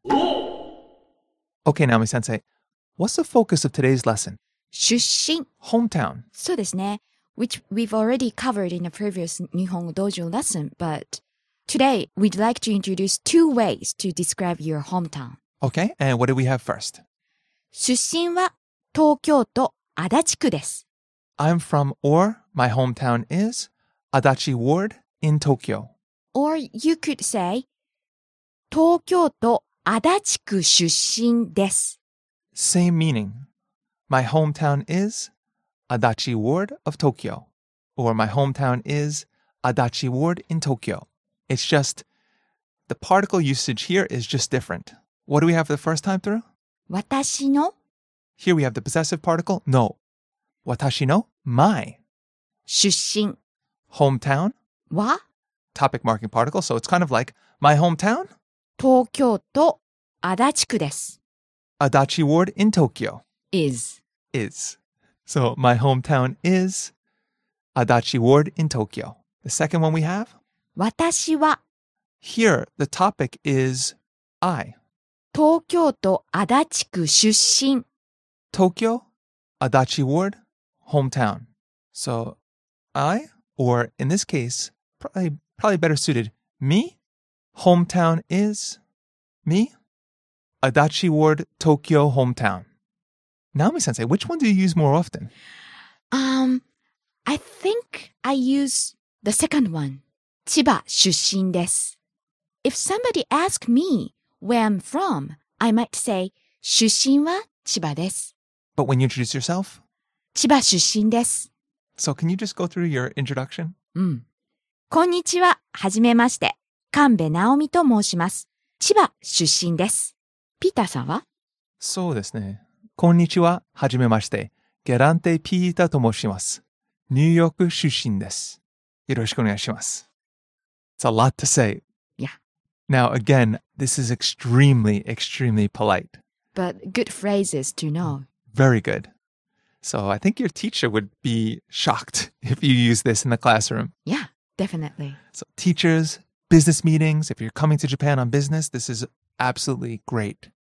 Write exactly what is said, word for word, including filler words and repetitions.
Okay, Naomi Sensei, what's the focus of today's lesson? 出身 Hometown. そうですね which we've already covered in a previous Nihongo Dojo lesson, but today we'd like to introduce two ways to describe your hometown. Okay, and what do we have first? 出身は東京都足立区です。 I'm from, or my hometown is, Adachi Ward in Tokyo. Or you could say 東京都足立区出身です。 Same meaning. My hometown is Adachi Ward of Tokyo. Or my hometown is Adachi Ward in Tokyo. It's just, the particle usage here is just different. What do we have for the first time through? 私の Here we have the possessive particle, no. Watashi no, my. 出身 Hometown, は topic marking particle, so it's kind of like, my hometown, 東京都足立区です。 Adachi Ward in Tokyo, is is. So my hometown is Adachi Ward in Tokyo. The second one we have, 私は here the topic is I. 東京都足立区出身 Tokyo, Adachi Ward, hometown. So I, or in this case, probably, probably better suited, me, hometown is me, Adachi Ward, Tokyo, hometown. Naomi Sensei, which one do you use more often? Um, I think I use the second one. 千葉出身です。If somebody asks me where I'm from, I might say 出身は千葉です。 But when you introduce yourself? 千葉出身です。 So can you just go through your introduction? うん。こんにちは。はじめまして。神戸直美と申します。千葉出身です。ピーターさんは？ そうですね。こんにちは。はじめまして。ゲランテピーターと申します。ニューヨーク出身です。よろしくお願いします。It's a lot to say. Yeah. Now, again, this is extremely, extremely polite. But good phrases to know. Very good. So I think your teacher would be shocked if you use this in the classroom. Yeah, definitely. So teachers, business meetings, if you're coming to Japan on business, this is absolutely great.